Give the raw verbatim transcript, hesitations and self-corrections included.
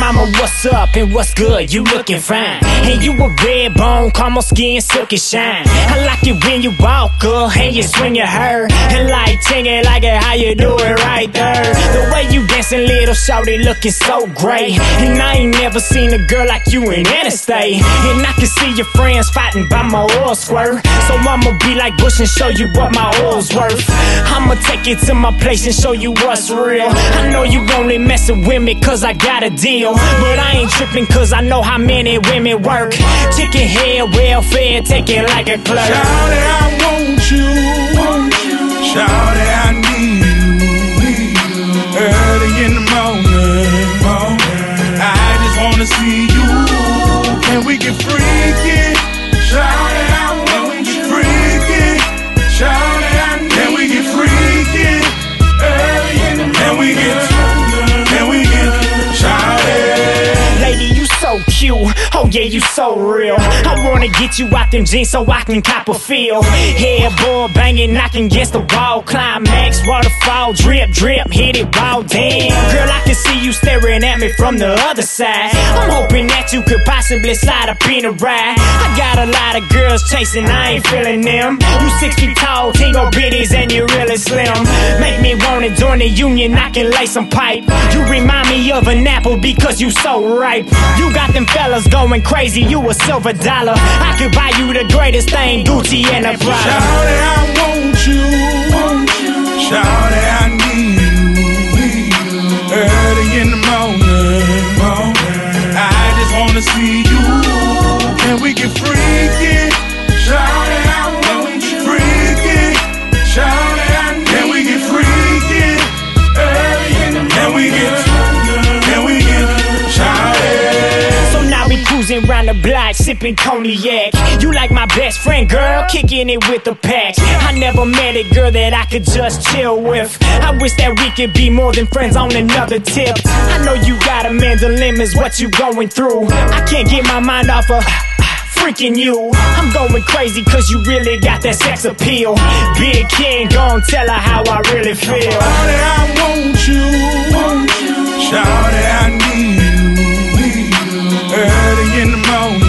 mama, what's up and what's good? You looking fine. And you a red bone, caramel skin, silky shine. I like it when you walk, girl, and you swing your hair. And like ting it like it, how you do it right there. The way you dancing, little shorty, looking so great. And I ain't never seen a girl like you in interstate. And I can see your friends fighting by my oil squirt. So I'ma be like Bush and show you what my oil's worth. I'ma take it to my place and show you what's real. I know you only messing with me cause I got a deal, but I ain't tripping cause I know how many women work. Chicken head, welfare, take it like a clerk. Shawty, I want you, want you. Shawty, I need you, early in the morning, morning. I just wanna see you. Can we get freaky? Shawty, I want you. Freaky. Shawty, I need you. Can we get freaky? Early in the morning. Can we get, can we get, Shawty? Lady, you so cute, oh yeah, you so real. I wanna get you out them jeans so I can cop a feel. Headboard banging, knocking against the wall. Climax, waterfall, drip, drip, hit it raw. Damn, girl, I can see you staring at me from the other side. I'm hoping that you could possibly slide up in a ride. I got a lot of girls chasing, I ain't feeling them. You six feet tall, tingo bitties, and you really slim. Make me wanna join the union, I can lay some pipe. You remind me of an apple because you so ripe. You got them fellas going crazy, you a silver dollar. I could buy you the greatest thing, Gucci and a Prada. Shawty, I want you, want you. Shawty, I need you, early in the morning, morning. I just wanna see you. Can we get freaky? Shawty, I want you. Freaky. Shawty, I need you. Can we get freaky? Early in the morning. Can we get, can we get, Shawty? So now we cruising round the block, sipping cognac. You like my best friend, girl, kicking it with the pack. I never met a girl that I could just chill with. I wish that we could be more than friends on another tip. I know you got a man's limits, what you going through. I can't get my mind off of freaking you. I'm going crazy cause you really got that sex appeal. Big King gon' tell her how I really feel. Shawty, I want you, want you. Shawty, I need you, early in the morning.